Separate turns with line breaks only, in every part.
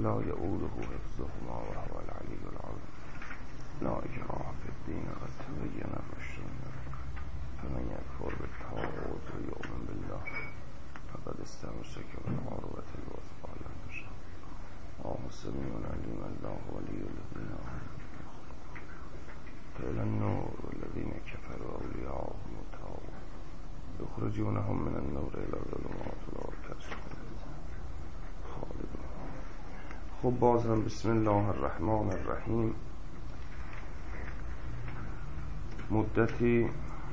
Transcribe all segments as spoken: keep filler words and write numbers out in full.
لا یؤوده حفظهما وهو العلی العظیم. لا اکراه فی الدین قد تبین الرشد من الغی فمن یکفر بالطاغوت و یؤمن بالله فقد استمسک بالعروة الوثقی لا انفصام له. الله سمیع علیم الله ولی الذین آمنوا قیل النور والذین کفروا اولیاءهم الطاغوت یخرجونهم من النور الی الظلمات اولئک خالدون. خب باز هم بسم الله الرحمن الرحیم. مدتی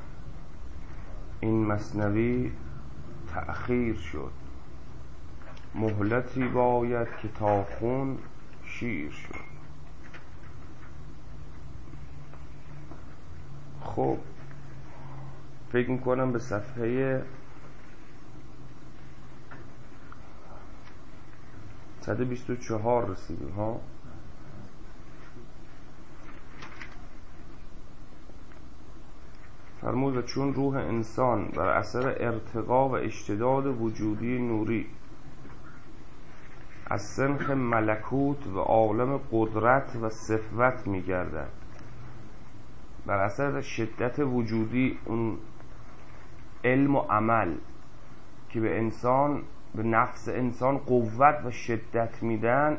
این مثنوی تأخیر شد، مهلتی باید که تا خون شیر شد. خب فکر میکنم به صفحه صد و بیست و چهار رسیدیم ها. فرمود و چون روح انسان بر اثر ارتقا و اشتداد وجودی نوری از سنخ ملکوت و عالم قدرت و صفوت می گردد، بر اثر شدت وجودی اون علم و عمل که به انسان، به نفس انسان قوت و شدت میدن،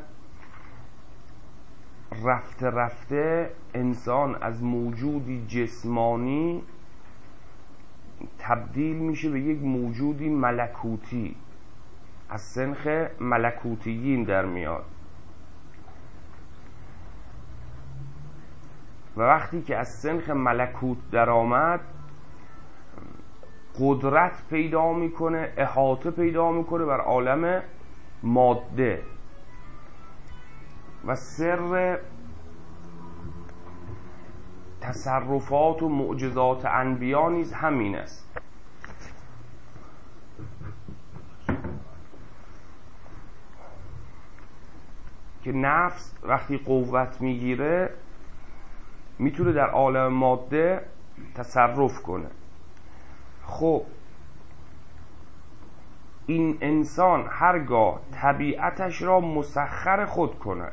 رفته رفته انسان از موجودی جسمانی تبدیل میشه به یک موجودی ملکوتی، از سنخ ملکوتیین در میاد. و وقتی که از سنخ ملکوت در آمد قدرت پیدا میکنه، احاطه پیدا میکنه بر عالم ماده و سر تصرفات و معجزات انبیا نیز همین است. که نفس وقتی قوت میگیره میتونه در عالم ماده تصرف کنه. خب این انسان هرگاه طبیعتش را مسخر خود کنه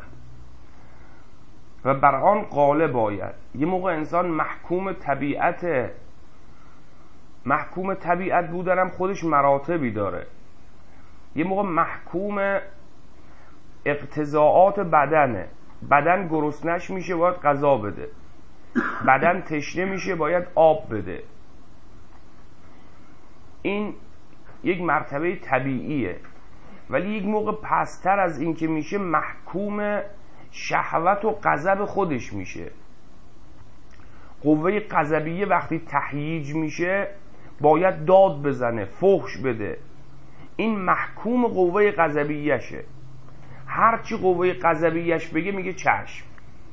و بر آن غالب باید، یه موقع انسان محکوم طبیعت محکوم طبیعت بودنم خودش مراتبی داره. یه موقع محکوم اقتضاعات بدنه، بدن گرسنش میشه باید غذا بده، بدن تشنه میشه باید آب بده. این یک مرتبه طبیعیه. ولی یک موقع پستر از این که میشه محکوم شهوت و غضب خودش میشه. قوه غضبیه وقتی تهییج میشه باید داد بزنه، فحش بده. این محکوم قوه غضبیه‌شه. هرچی قوه غضبیه‌اش بگه میگه چشم.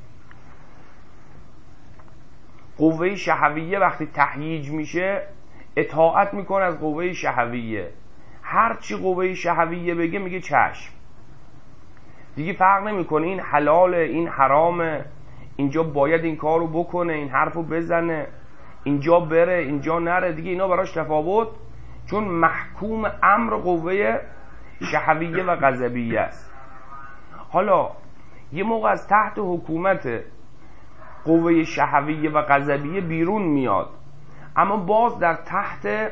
قوه شهویه وقتی تهییج میشه اطاعت میکنه از قوه شهویه. هرچی قوه شهویه بگه میگه چشم. دیگه فرق نمیکنه این حلاله، این حرامه، اینجا باید این کارو بکنه، این حرفو بزنه، اینجا بره، اینجا نره. دیگه اینا براش تفاوت، چون محکوم امر قوه شهویه و غضبیه است. حالا یه موقع از تحت حکومت قوه شهویه و غضبیه بیرون میاد، اما باز در تحت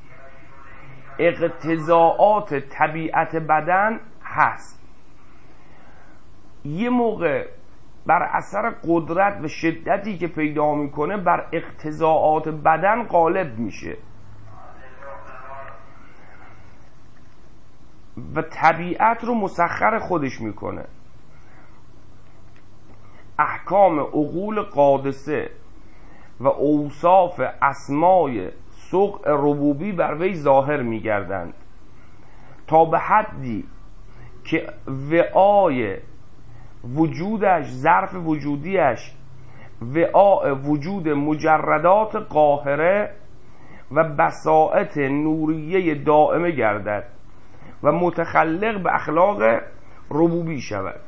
اقتضاعات طبیعت بدن هست. یه موقع بر اثر قدرت و شدتی که پیدا میکنه بر اقتضاعات بدن غالب میشه و طبیعت رو مسخر خودش میکنه. احکام عقول قادسه و اوصاف اسمای سوق ربوبی بر وی ظاهر میگردند تا به حدی که وعای وجودش، ظرف وجودیش وعاء وجود مجردات قاهره و بساطت نوریه دائمه گردد و متخلق به اخلاق ربوبی شود.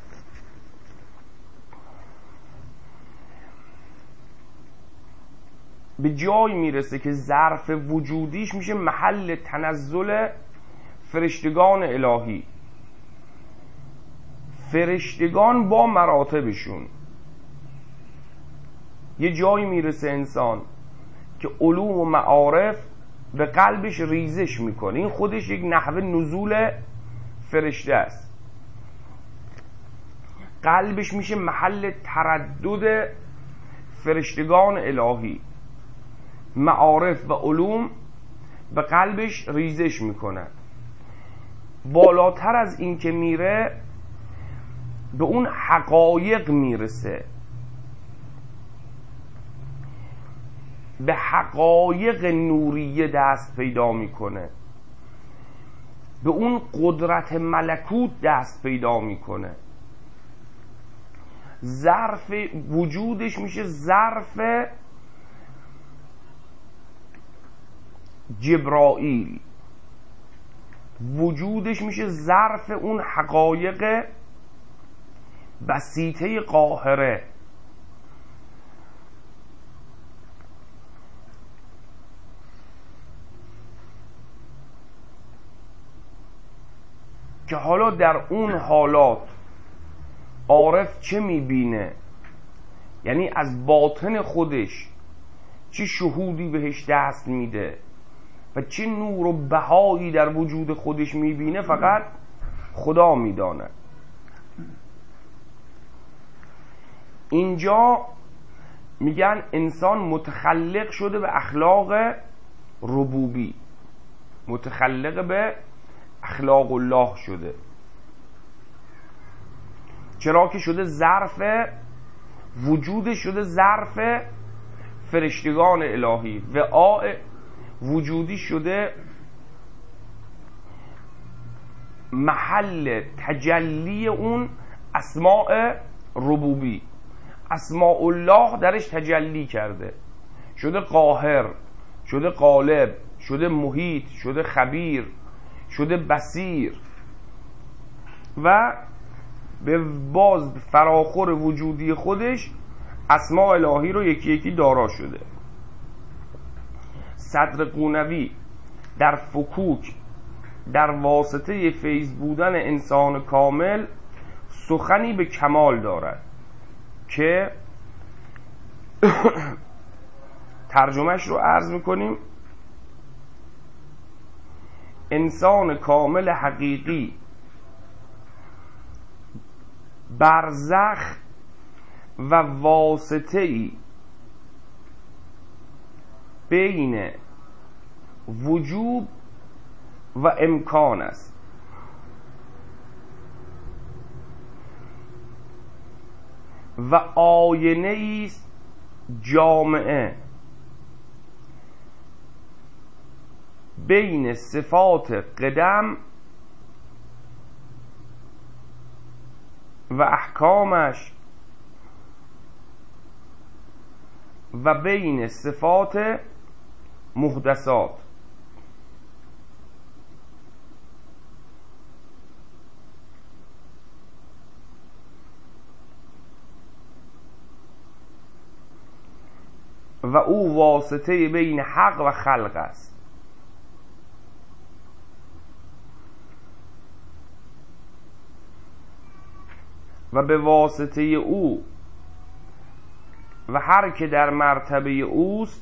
به جایی میرسه که ظرف وجودیش میشه محل تنزل فرشتگان الهی. فرشتگان با مراتبشون یه جایی میرسه انسان که علوم و معارف به قلبش ریزش میکنه. این خودش یک نحوه نزول فرشته است. قلبش میشه محل تردد فرشتگان الهی. معارف و علوم به قلبش ریزش میکنه. بالاتر از این که میره به اون حقایق میرسه، به حقایق نوریه دست پیدا میکنه، به اون قدرت ملکوت دست پیدا میکنه. ظرف وجودش میشه ظرف جبرائیل، وجودش میشه ظرف اون حقایق بسیطه قاهره. که حالا در اون حالات عارف چه میبینه؟ یعنی از باطن خودش چه شهودی بهش دست میده و چه نور و بهایی در وجود خودش میبینه فقط خدا میدانه. اینجا میگن انسان متخلق شده به اخلاق ربوبی، متخلق به اخلاق الله شده. چرا که شده ظرف وجود، شده ظرف فرشتگان الهی و آ وجودی شده محل تجلی اون اسماء ربوبی. اسماء الله درش تجلی کرده، شده قاهر، شده غالب، شده محیط، شده خبیر، شده بصیر و به باز فراخور وجودی خودش اسماء الهی رو یکی یکی دارا شده. صدر قونوی در فکوک در واسطه فیض بودن انسان کامل سخنی به کمال دارد که ترجمهش رو عرض میکنیم. انسان کامل حقیقی برزخ و واسطه‌ای بین وجوب و امکان است. و آینه است جامعه بین صفات قدم و احکامش و بین صفات محدثات. و او واسطه بین حق و خلق است. و به واسطه او و هر که در مرتبه اوست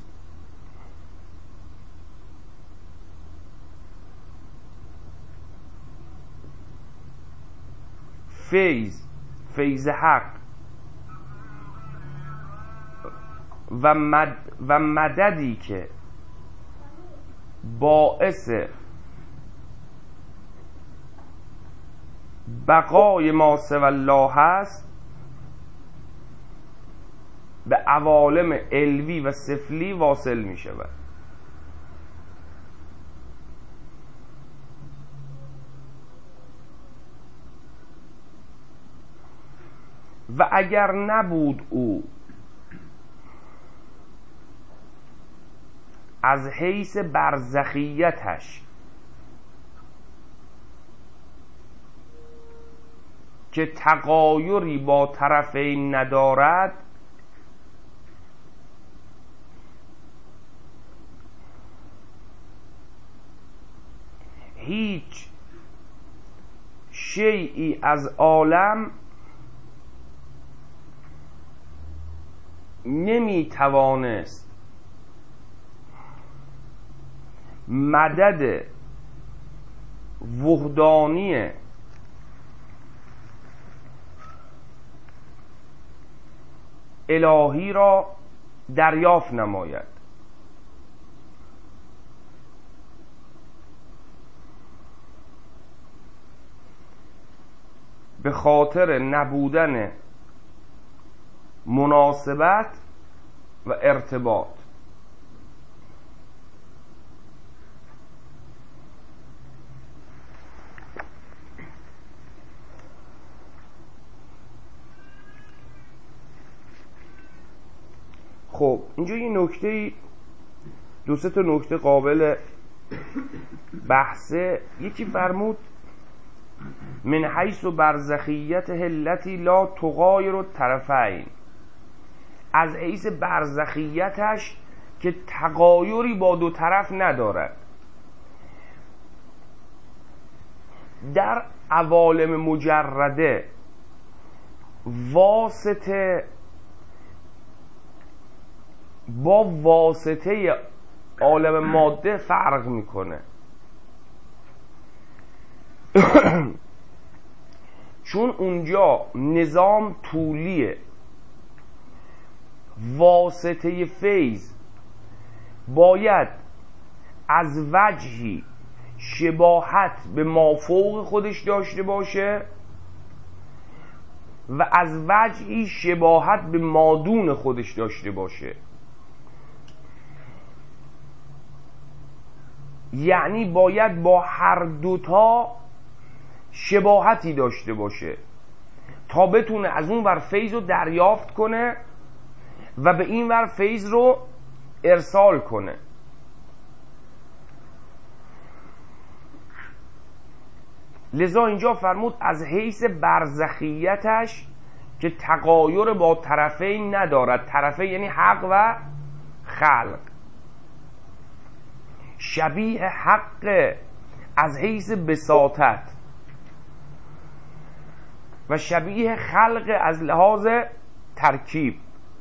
فیض فیض حق و, مد و مددی که باعث بقای ما سوی الله هست به عوالم علوی و سفلی واصل می شود. و اگر نبود او از حیث برزخیتش که تغایری با طرفین ندارد، هیچ شیئی از عالم نمیتوانست مدد وحدانی الهی را دریافت نماید. به خاطر نبودن مناسبت و ارتباط. خب اینجا یه نکته، دو سه تا نکته قابل بحثه. یکی فرمود من حیث برزخیت التی لا تغایر الطرفین، از حیث برزخیتش که تغایری با دو طرف ندارد. در عوالم مجرده واسطه با واسطه عالم ماده فرق میکنه. چون اونجا نظام طولیه، واسطه فیض باید از وجهی شباهت به مافوق خودش داشته باشه و از وجهی شباهت به مادون خودش داشته باشه. یعنی باید با هر دوتا شباهتی داشته باشه تا بتونه از اون ور فیض رو دریافت کنه و به این ور فیض رو ارسال کنه. لذا اینجا فرمود از حیث برزخیتش که تغایر با طرفین ندارد. طرفین یعنی حق و خلق. شبیه حق از حیث بساطت و شبیه خلق از لحاظ ترکیب.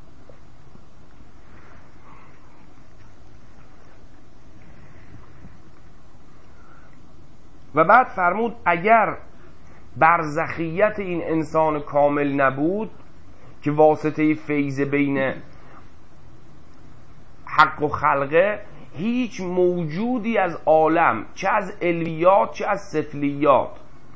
و بعد فرمود اگر برزخیت این انسان کامل نبود که واسطه فیض بین حق و خلقه، هیچ موجودی از عالم، چه از علویات چه از سفلیات،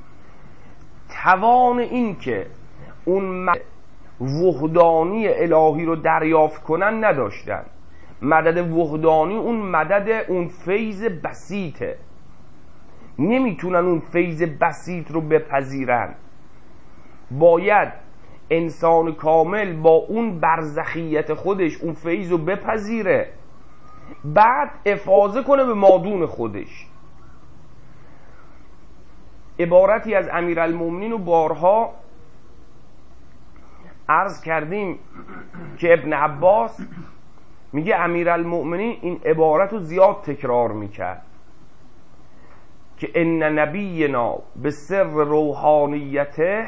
توان این که اون مدد وحدانی الهی رو دریافت کنن نداشتن. مدد وحدانی اون مدد اون فیض بسیطه، نمیتونن اون فیض بسیط رو بپذیرن. باید انسان کامل با اون برزخیت خودش اون فیض رو بپذیره، بعد افاضه کنه به مادون خودش. عبارتی از امیرالمومنین و بارها عرض کردیم که ابن عباس میگه امیرالمومنین این عبارت رو زیاد تکرار میکرد که ان نبینا به سر روحانیته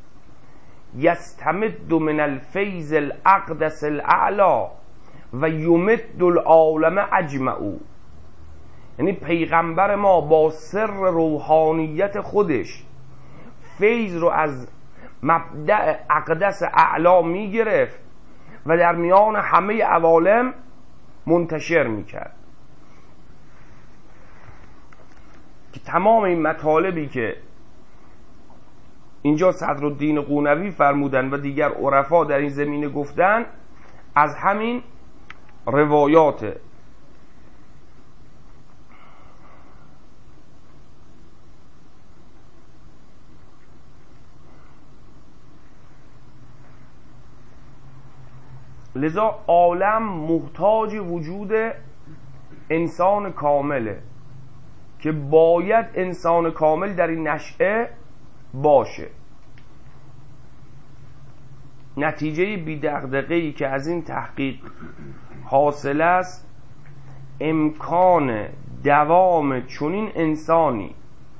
یستمد من الفیض الاقدس الاعلی و یمد العالم اجمعو. یعنی پیغمبر ما با سر روحانیت خودش فیض رو از مبدأ اقدس اعلا می گرفت و در میان همه عوالم منتشر می کرد. که تمام این مطالبی که اینجا صدرالدین قونوی فرمودن و دیگر عرفا در این زمینه گفتن از همین روایات. لذا عالم محتاج وجود انسان کامله که باید انسان کامل در این نشأه باشه. نتیجه بی دغدغه‌ای که از این تحقیق حاصل است امکان دوام چنین انسانی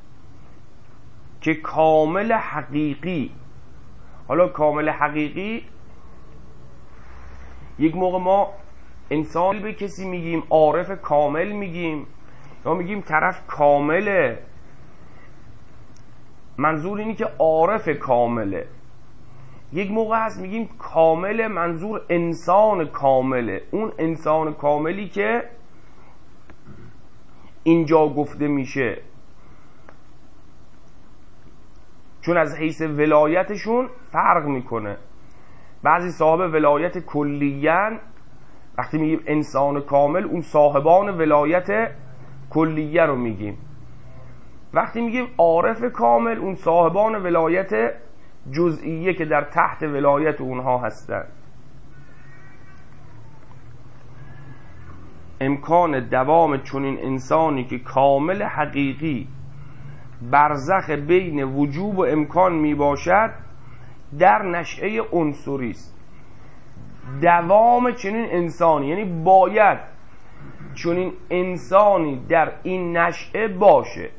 که کامل حقیقی، حالا کامل حقیقی یک موقع ما انسان به کسی میگیم عارف کامل میگیم، یا میگیم طرف کامله، منظور اینی که عارف کامله. یک موقع هست میگیم کامله، منظور انسان کامله، اون انسان کاملی که اینجا گفته میشه، چون از حیث ولایتشون فرق میکنه. بعضی صاحب ولایت کلیه‌اند، وقتی میگیم انسان کامل اون صاحبان ولایت کلیه رو میگیم. وقتی میگیم عارف کامل اون صاحبان ولایت جزئیه که در تحت ولایت اونها هستن. امکان دوام چنین انسانی که کامل حقیقی برزخ بین وجوب و امکان می باشد در نشأه عنصری است. دوام چنین انسانی یعنی باید چنین انسانی در این نشأه باشه،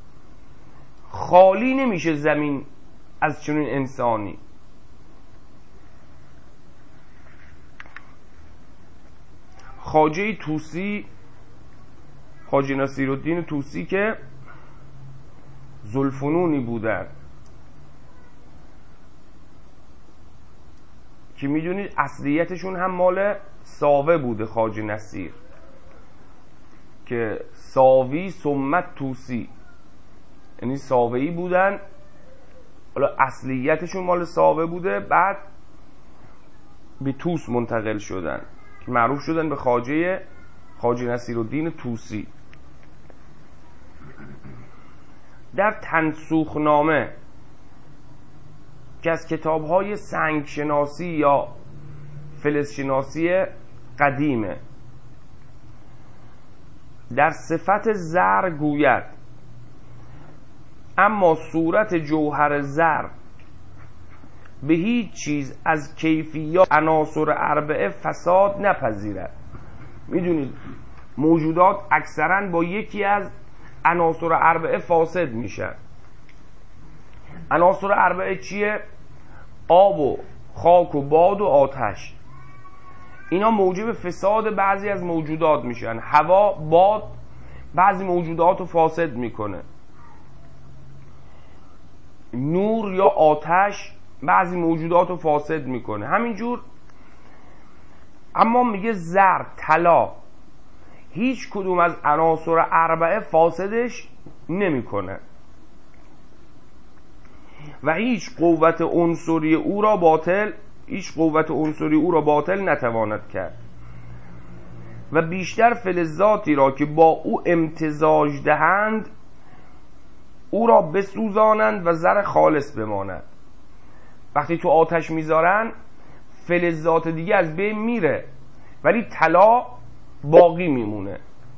خالی نمیشه زمین از چنین انسانی. خواجه طوسی، خواجه نصیرالدین طوسی که ذوالفنونی بودن که میدونید اصلیتشون هم مال ساوه بوده، خواجه نصیر که ساوی سمت طوسی، یعنی ساوه‌ای بودن، حالا اصلیتشون مال ساوه بوده، بعد به توس منتقل شدن که معروف شدن به خواجه خواجه نصیرالدین طوسی. در تنسوخنامه که از کتاب‌های سنگشناسی یا فلزشناسی قدیمه، در صفت زر گوید اما صورت جوهر زر به هیچ چیز از کیفیات عناصر اربعه فساد نپذیرد. میدونید موجودات اکثرا با یکی از عناصر اربعه فاسد میشن. عناصر اربعه چیه؟ آب و خاک و باد و آتش. اینا موجب فساد بعضی از موجودات میشن. هوا، باد بعضی موجودات رو فاسد میکنه. نور یا آتش بعضی موجودات رو فاسد میکنه. همینجور اما میگه زر، طلا، هیچ کدوم از عناصر اربعه فاسدش نمیکنه و هیچ قوت عنصری او را باطل هیچ قوت عنصری او را باطل نتواند کرد و بیشتر فلزاتی را که با او امتزاج دهند او را بسوزانند و زر خالص بماند. وقتی تو آتش میذارن فلزات دیگه از بین میره ولی طلا باقی میمونه.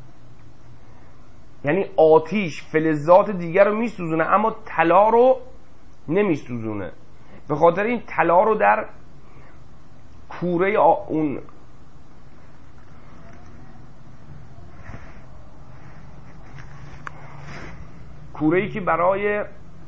یعنی آتیش فلزات دیگر رو میسوزونه اما طلا رو نمیسوزونه. به خاطر این طلا رو در کوره اون کوره‌ای که برای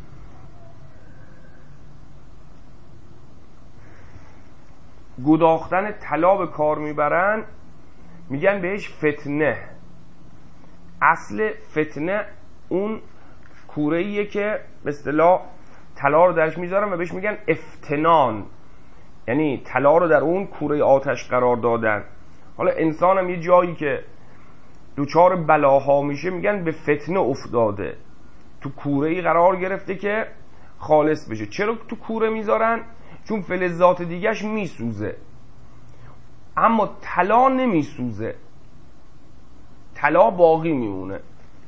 گداختن طلا به کار میبرن میگن بهش فتنه. اصل فتنه اون کوره‌ایه که به اصطلاح طلا رو درش میذارن و بهش میگن افتنان، یعنی طلا رو در اون کوره آتش قرار دادن. حالا انسان هم یه جایی که دوچار بلاها میشه میگن به فتنه افتاده، تو کوره‌ای قرار گرفته که خالص بشه. چرا تو کوره میذارن؟ چون فلزات دیگهش میسوزه اما طلا نمیسوزه، طلا باقی میمونه.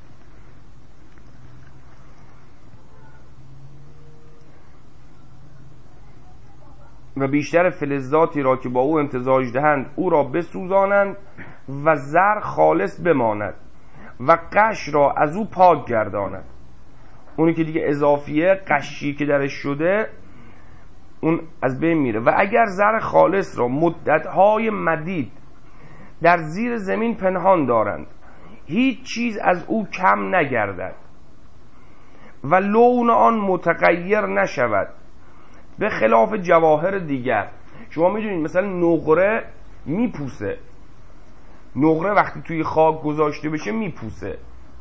و بیشتر فلزاتی را که با او امتزاج دهند او را بسوزانند و زر خالص بماند و قش را از او پاک گرداند. اونی که دیگه اضافیه، قشی که درش شده اون از بین میره. و اگر زر خالص را مدتهای مدید در زیر زمین پنهان دارند هیچ چیز از او کم نگردد و لون آن متغیر نشود، به خلاف جواهر دیگر. شما میدونید مثلا نقره میپوسه. نقره وقتی توی خاک گذاشته بشه میپوسه.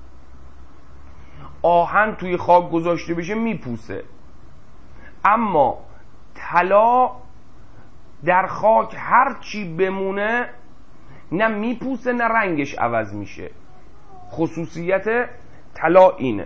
آهن توی خاک گذاشته بشه میپوسه. اما طلا در خاک هر چی بمونه نه میپوسه نه رنگش عوض میشه. خصوصیت طلا اینه.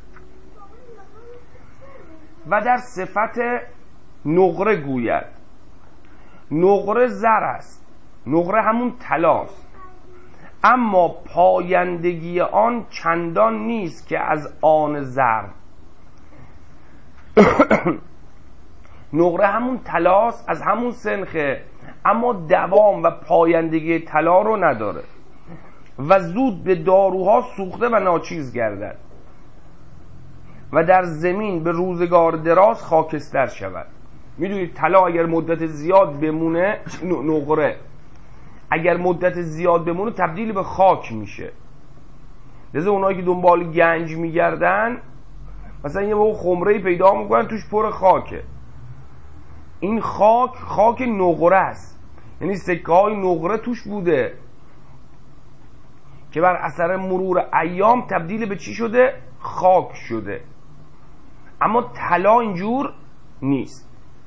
و در صفت نقره گوید نقره زر است، نقره همون طلاست، اما پایندگی آن چندان نیست که از آن زر. نقره همون طلاست، از همون سنخه، اما دوام و پایندگی طلا رو نداره و زود به داروها سوخته و ناچیز گردد و در زمین به روزگار دراز خاکستر شود. میدونید طلا اگر مدت زیاد بمونه، نقره اگر مدت زیاد بمونه تبدیل به خاک میشه. لذا اونایی که دنبال گنج میگردن مثلا یه بخور خمره‌ای پیدا میکنن توش پر خاکه. این خاک خاک نقره است، یعنی سکه های نقره توش بوده که بر اثر مرور ایام تبدیل به چی شده؟ خاک شده. اما طلا اینجور نیست.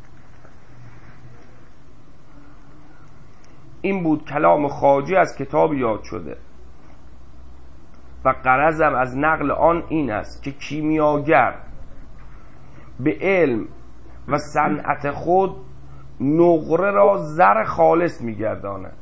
این بود کلام خواجه از کتاب یاد شده و غرضم از نقل آن این است که کیمیاگر به علم و صنعت خود نقره را زر خالص می‌گرداند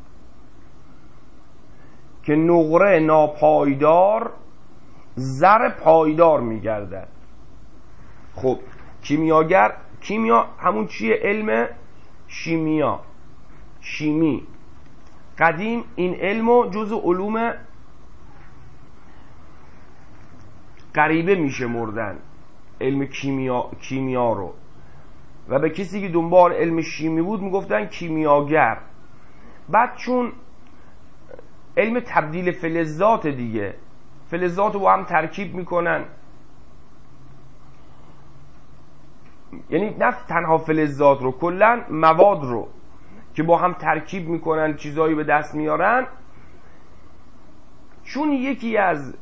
که نقره ناپایدار زر پایدار می‌گردد. خب کیمیاگر، کیمیا همون چیه؟ علم شیمیا، شیمی. قدیم این علمو جزء علوم غریبه میشه مردن، علم کیمیا کیمیا رو، و به کسی که دنبال علم شیمی بود میگفتن کیمیاگر. بعد چون علم تبدیل فلزات دیگه، فلزات رو با هم ترکیب میکنن، یعنی نه تنها فلزات رو، کلا مواد رو که با هم ترکیب میکنن چیزایی به دست میارن. چون یکی از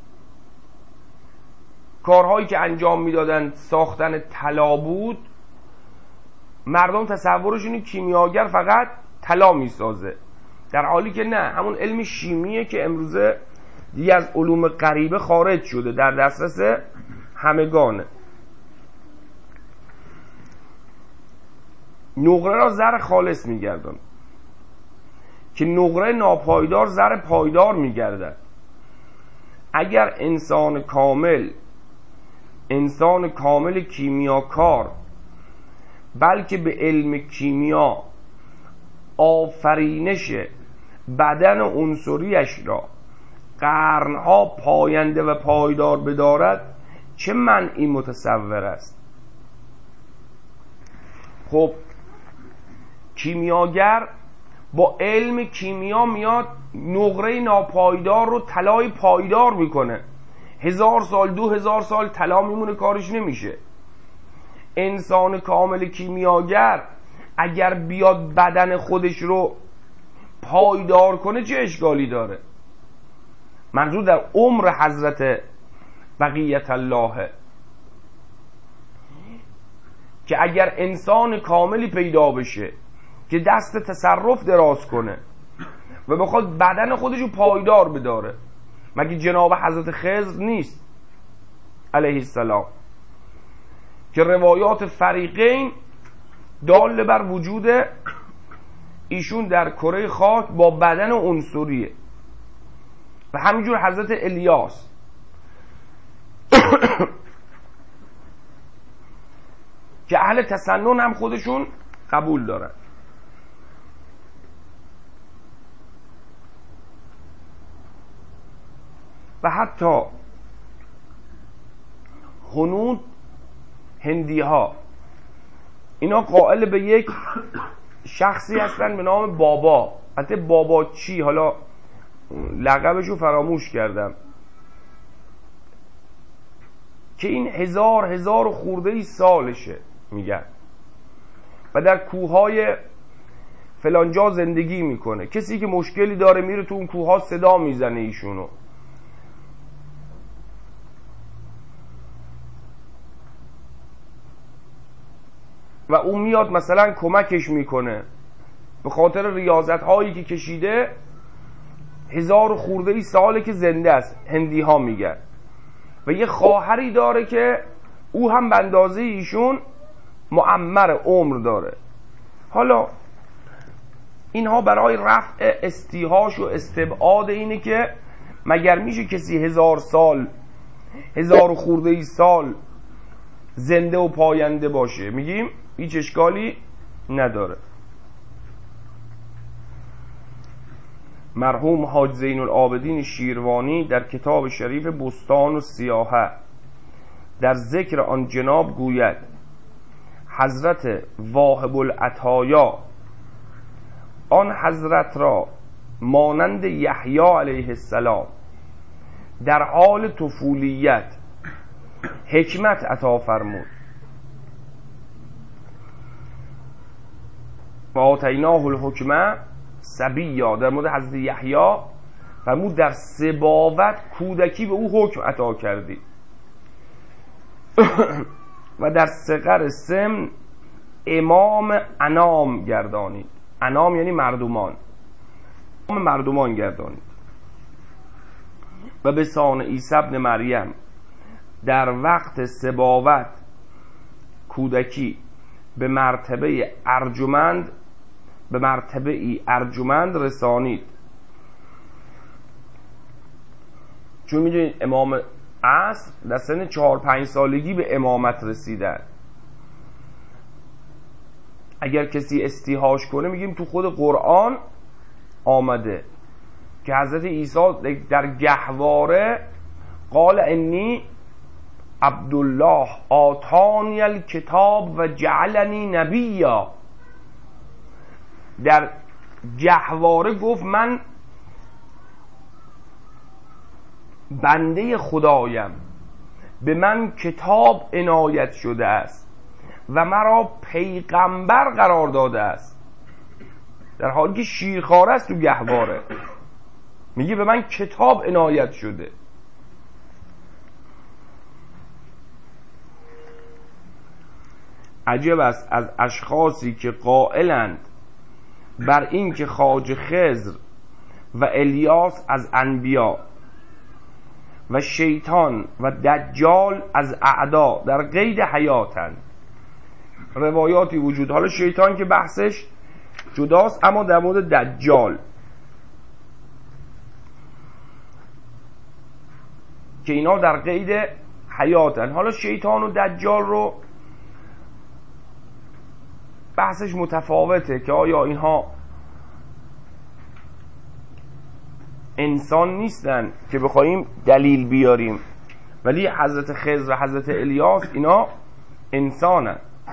کارهایی که انجام میدادن ساختن طلا بود، مردم تصورشون کیمیاگر فقط طلا میسازه، در حالی که نه، همون علم شیمیه که امروزه دیگه از علوم غریبه خارج شده، در دسترس همگانه. نقره را زر خالص میگردن که نقره ناپایدار زر پایدار میگردد. اگر انسان کامل، انسان کامل کیمیاکار، بلکه به علم کیمیا آفرینش بدن عنصریش را قرنها پاینده و پایدار بدارد، چه منعی متصور است؟ خب کیمیاگر با علم کیمیا میاد نقره ناپایدار رو طلای پایدار میکنه. هزار سال، دو هزار سال طلا میمونه، کارش نمیشه. انسان کامل کیمیاگر اگر بیاد بدن خودش رو پایدار کنه چه اشکالی داره؟ منظور در عمر حضرت بقیت الله که اگر انسان کاملی پیدا بشه که دست تصرف دراز کنه و بخواد بدن خودشو پایدار بداره، مگه جناب حضرت خضر نیست علیه السلام که روایات فریقین دال بر وجود ایشون در کره خاک با بدن عنصریه، و همینجور حضرت الیاس که اهل تسنن هم خودشون قبول دارن. و حتی هنود، هندی ها، اینا قائل به یک شخصی هستن به نام بابا. حتی بابا چی؟ حالا لقبشو فراموش کردم، که این هزار هزار خورده ای سالشه میگن، و در کوههای فلانجا زندگی میکنه. کسی که مشکلی داره میره تو اون کوه صدا میزنه ایشونو. و اون میاد مثلا کمکش میکنه. به خاطر ریاضت هایی که کشیده هزار خورده ای ساله که زنده است، هندی ها میگن. و یه خواهری داره که او هم به اندازه ایشون معمر عمر داره. حالا اینها برای رفع استیهاش و استبعاد اینه که مگر میشه کسی هزار سال هزار خورده ای سال زنده و پاینده باشه؟ میگیم هیچ اشکالی نداره. مرحوم حاج زین العابدین شیروانی در کتاب شریف بستان و سیاحه در ذکر آن جناب گوید حضرت واهب العطایا آن حضرت را مانند یحیی علیه السلام در حال طفولیت حکمت عطا فرمود و آتیناه الحکمه صبیا. در مورد حضرت یحیی فرمود در سباوت کودکی به او حکم عطا کردی و در صغر سن امام انام گردانید. انام یعنی مردمان، امام مردمان گردانید. و به سان عیسی ابن مریم در وقت سباوت کودکی به مرتبه ارجمند به مرتبه ای ارجمند رسانید. چون میدونید امام عصر در سن چهار پنج سالگی به امامت رسیدن. اگر کسی استیهاش کنه میگیم تو خود قرآن آمده که حضرت عیسی در گهواره قال انی عبدالله آتانی الکتاب و جعلنی نبیا. در گهواره گفت من بنده خدایم، به من کتاب عنایت شده است و مرا پیغمبر قرار داده است. در حالی که شیرخواره است تو گهواره میگه به من کتاب عنایت شده. عجب است از اشخاصی که قائلند بر این که خواجه خضر و الیاس از انبیا و شیطان و دجال از اعدا در قید حیاتند. روایاتی وجود، حالا شیطان که بحثش جداست، اما در مورد دجال که اینا در قید حیاتن. حالا شیطان و دجال رو بحثش متفاوته که آیا اینها انسان نیستن که بخوایم دلیل بیاریم، ولی حضرت خضر و حضرت الیاس اینا انسانن.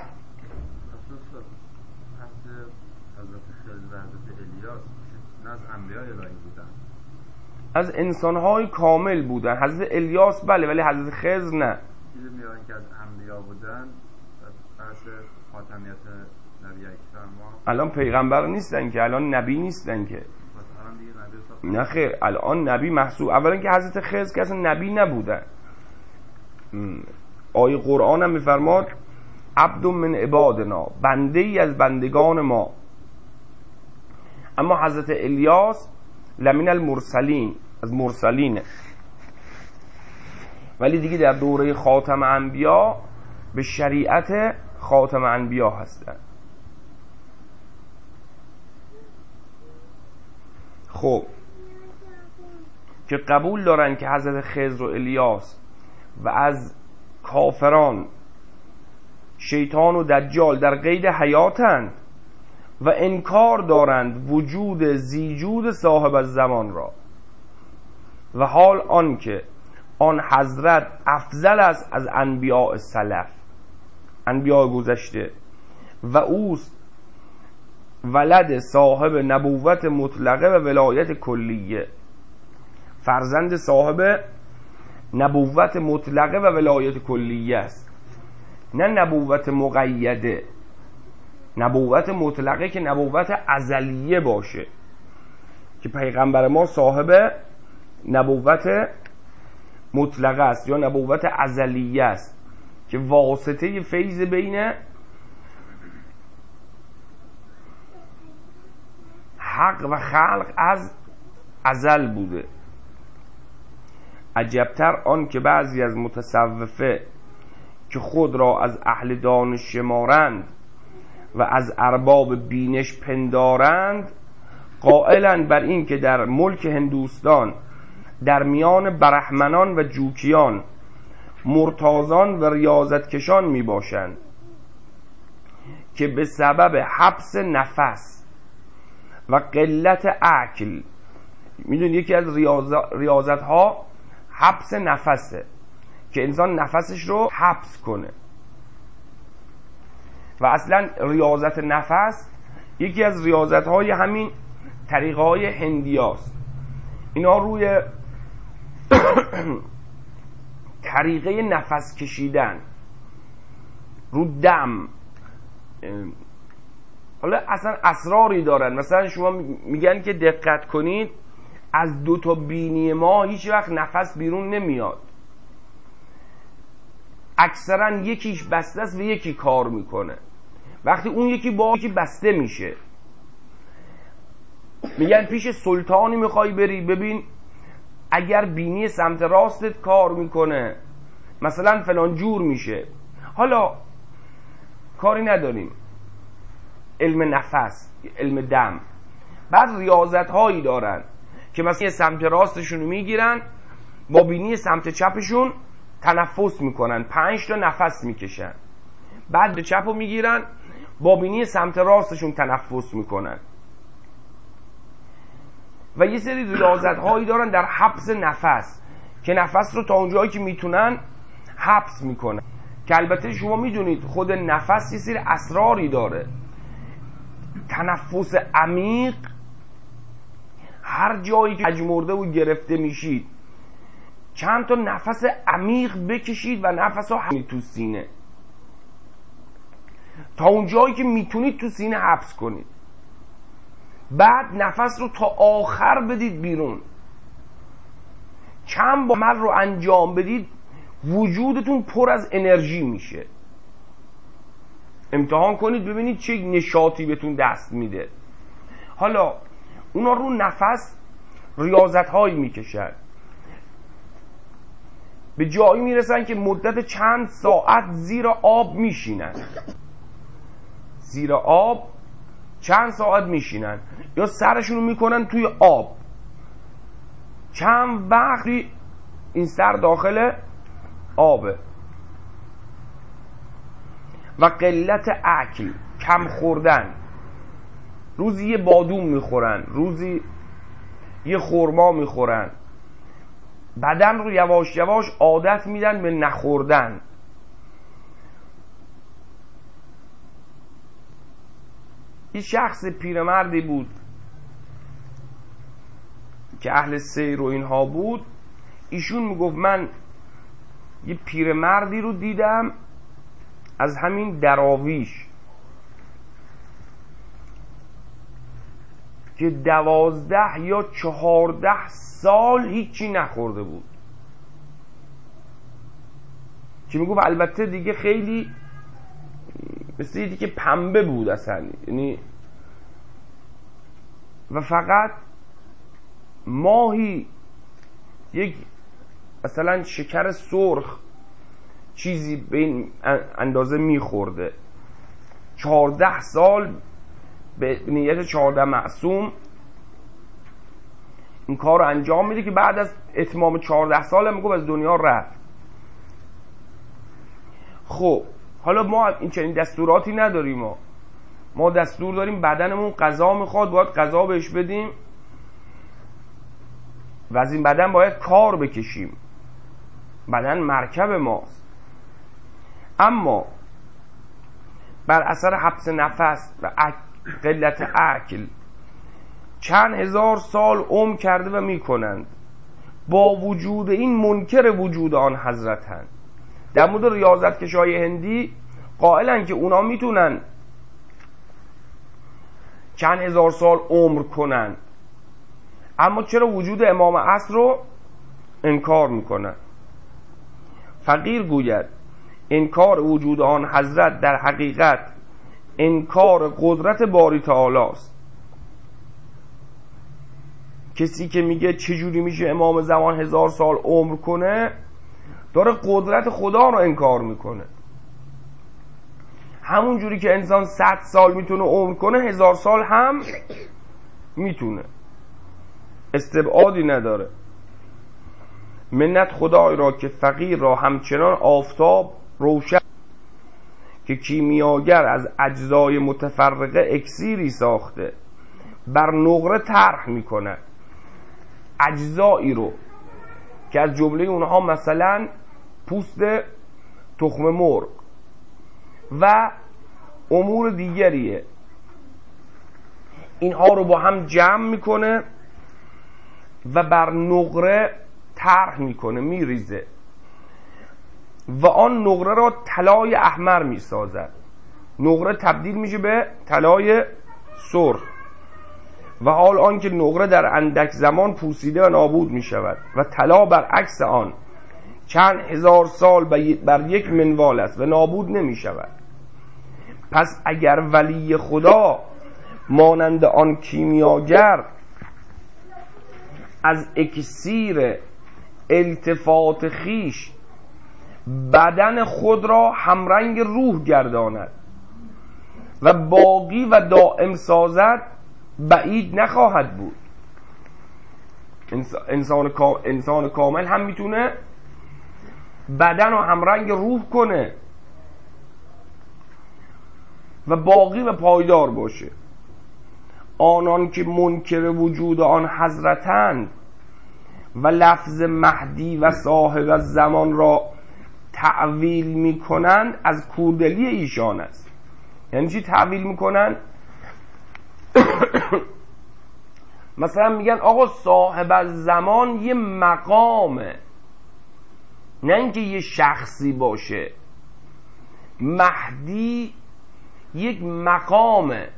از انسانهای کامل بودن. حضرت الیاس بله، ولی حضرت خضر نه.
چیزی میارن که از انبیا بودن، از خاتمیت نبی اکرم ما
الان پیغمبر نیستن که، الان نبی نیستن که. نه خیر، الان نبی محسوب. اولا که حضرت خضر که اصلا نبی نبودن. آیه قرآن هم میفرماد عبد من عبادنا، بنده ای از بندگان ما. اما حضرت الیاس لمن المرسلین، از مرسلینه. ولی دیگه در دوره خاتم انبیا به شریعت خاتم انبیا هستن. خب که قبول دارن که حضرت خضر و الیاس و از کافران شیطان و دجال در قید حیاتند و انکار دارند وجود زیجود صاحب الزمان را، و حال آن که آن حضرت افضل است از انبیاء سلف، انبیاء گذشته، و اوست ولد صاحب نبوت مطلقه و ولایت کلیه، فرزند صاحب نبوت مطلقه و ولایت کلیه است، نه نبوت مقیده. نبوت مطلقه که نبوت ازلیه باشه که پیغمبر ما صاحب نبوت مطلقه است یا نبوت ازلیه است که واسطه فیض بین حق و خلق از ازل بوده. عجبتر آن که بعضی از متصوفه که خود را از اهل دانش شمارند و از ارباب بینش پندارند، قائلند بر این که در ملک هندوستان در میان برهمنان و جوکیان مرتازان و ریاضتکشان می باشند که به سبب حبس نفس و قلت عقل، میدونید یکی از ریاضت ها حبس نفسه که انسان نفسش رو حبس کنه و اصلا ریاضت نفس یکی از ریاضت های همین طریقه های هندی هاست. اینا روی طریقه نفس کشیدن رو دم، حالا اصلا اسراری دارن. مثلا شما میگن که دقت کنید از دو تا بینی ما هیچ وقت نفس بیرون نمیاد، اکثرا یکیش بسته است و یکی کار میکنه. وقتی اون یکی با یکی بسته میشه، میگن پیش سلطانی میخوای بری ببین اگر بینی سمت راستت کار میکنه مثلا فلان جور میشه. حالا کاری نداریم، علم نفس، علم دم. بعد ریاضت هایی دارن که مثلا سمت راستشون رو میگیرن با بینی سمت چپشون تنفس میکنن، پنج تا نفس میکشن، بعد چپ رو میگیرن با بینی سمت راستشون تنفس میکنن. و یه سری ریاضت هایی دارن در حبس نفس که نفس رو تا اونجایی که میتونن حبس میکنن، که البته شما میدونید خود نفس یه سری اسراری داره. تنفس عمیق، هر جایی که اجمرده و گرفته میشید چند تا نفس عمیق بکشید و نفس رو حبس تو سینه تا اون جایی که میتونید تو سینه حبس کنید، بعد نفس رو تا آخر بدید بیرون. چند بار رو انجام بدید وجودتون پر از انرژی میشه. امتحان کنید ببینید چه نشاطی بهتون دست میده. حالا اونا رو نفس ریاضت هایی میکشن، به جایی میرسن که مدت چند ساعت زیر آب میشینن، زیر آب چند ساعت میشینن یا سرشونو میکنن توی آب، چند وقتی این سر داخل آبه. و قلت اکل، کم خوردن، روزی یه بادوم میخورن، روزی یه خرما میخورن، بدن رو یواش یواش عادت میدن به نخوردن. یه شخص پیرمردی بود که اهل سیر و اینها بود، ایشون میگفت من یه پیرمردی رو دیدم از همین دراویش که دوازده یا چهارده سال هیچی نخورده بود، که میگفت البته دیگه خیلی مثل یه دیگه پنبه بود اصلا، یعنی و فقط ماهی یک مثلا شکر سرخ چیزی به این اندازه میخورده. چهارده سال به نیت چهارده معصوم این کار رو انجام میده که بعد از اتمام چهارده سال هم میگفت از دنیا رفت. خب حالا ما این چنین دستوراتی نداریم، ما ما دستور داریم بدنمون غذا میخواد باید غذا بهش بدیم و از این بدن باید کار بکشیم، بدن مرکب ماست. اما بر اثر حبس نفس و قلت عقل چند هزار سال عمر کرده و میکنند، با وجود این منکر وجود آن حضرتند. در مورد ریاضت کشای هندی قائلن که اونا میتونن چند هزار سال عمر کنند، اما چرا وجود امام عصر رو انکار میکنن؟ فقیر گوید انکار وجود آن حضرت در حقیقت انکار قدرت باری تعالی است. کسی که میگه چجوری میشه امام زمان هزار سال عمر کنه داره قدرت خدا رو انکار میکنه. همون جوری که انسان صد سال میتونه عمر کنه هزار سال هم میتونه، استبعادی نداره. منت خدای را که فقیر را همچنان آفتاب روشن که کیمیاگر از اجزای متفرقه اکسیری ساخته بر نقره طرح میکنه اجزایی رو که از جمله اونها مثلا پوست تخم مرغ و امور دیگریه، اینها رو با هم جمع میکنه و بر نقره طرح میکنه، میریزه و آن نقره را طلای احمر میسازد. نقره تبدیل میشه به طلای سرخ و حال آن که نقره در اندک زمان پوسیده و نابود میشود و طلا برعکس آن چند هزار سال بر یک منوال است و نابود نمیشود. پس اگر ولی خدا مانند آن کیمیاگر از اکسیر التفات خیش بدن خود را همرنگ روح گرداند و باقی و دائم سازد، بعید نخواهد بود. انسان انسان کامل هم میتونه بدن رو همرنگ روح کنه و باقی و پایدار باشه. آنان که منکر وجود آن حضرتند و لفظ مهدی و صاحب الزمان را تعویل میکنند از کوردلی ایشان است. یعنی چی تعویل میکنن؟ مثلا میگن آقا صاحب الزمان یه مقامه، نه اینکه یه شخصی باشه. مهدی یک مقامه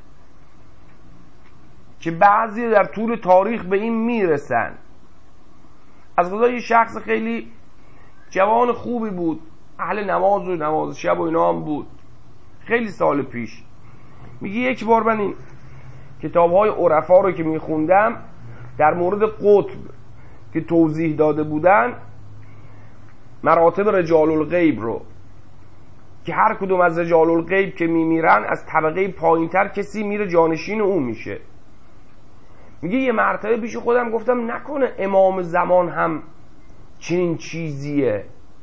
که بعضی در طول تاریخ به این میرسن. از خدا یه شخص خیلی جوان خوبی بود، اهل نماز و نماز شب و اینا هم بود، خیلی سال پیش. میگه یک بار من این کتاب‌های عرفا رو که میخوندم در مورد قطب که توضیح داده بودن مراتب رجال الغیب رو که هر کدوم از رجال الغیب که میمیرن از طبقه پایینتر کسی میره جانشین اون میشه. میگه یه مرتبه پیش خودم گفتم نکنه امام زمان هم چنین چیزیه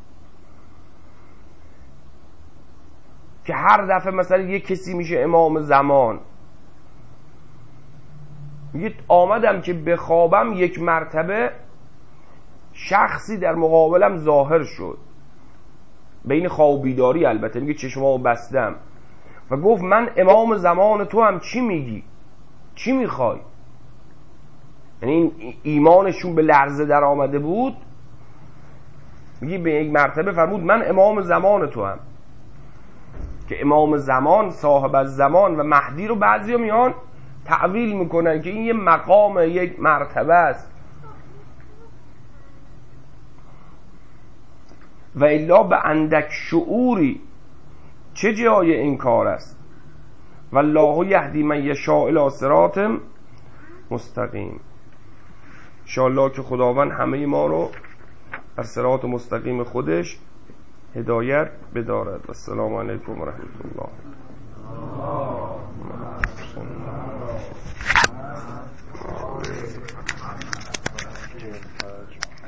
که هر دفعه مثلا یه کسی میشه امام زمان. میگه آمدم که بخوابم یک مرتبه شخصی در مقابلم ظاهر شد، بین خواب و بیداری البته. میگه چشمامو بستم و گفت من امام زمان تو هم چی میگی؟ چی میخوای؟ یعنی این ایمانشون به لرزه در آمده بود. میگه به یک مرتبه فرمود من امام زمان تو هم، که امام زمان صاحب الزمان و مهدی رو بعضیا میان تعویل میکنن که این یه مقام، یک مرتبه است و الا به اندک شعوری چه جای این کار است. والله یهدی من یشاء الی صراط مستقیم. انشاءالله که خداوند همه ما رو بر صراط مستقیم خودش هدایت بدارد. و السلام علیکم و رحمت الله.